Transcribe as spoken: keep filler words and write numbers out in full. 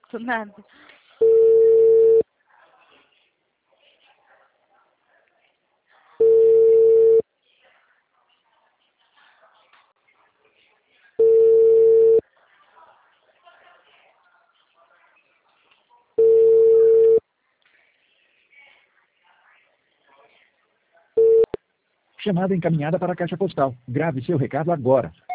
Do nada. Chamada encaminhada para a caixa postal. Grave seu recado agora.